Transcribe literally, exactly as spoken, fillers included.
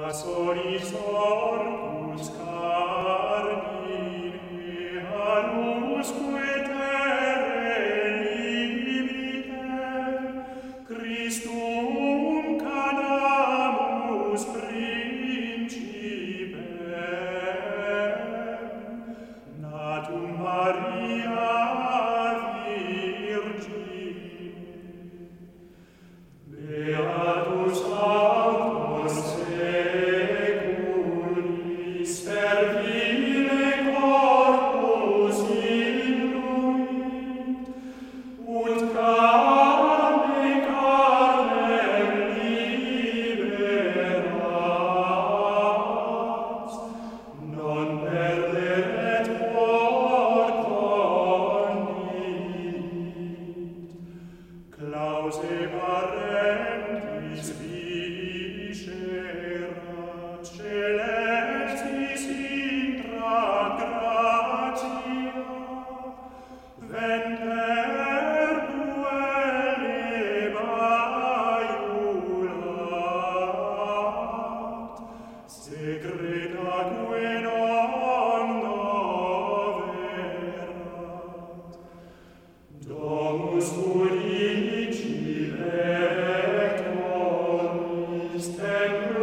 Solis orcus carnine anusque terre libite Christum canamus principem natum Maria Virgine Beatus autos seculis per vile corpus illuit ut carne carnem liberas non perderet quod condit clause parentis viscerat celestis intra gratia venter duelle maiulat secreta que non noverat domus ulici lectoris templo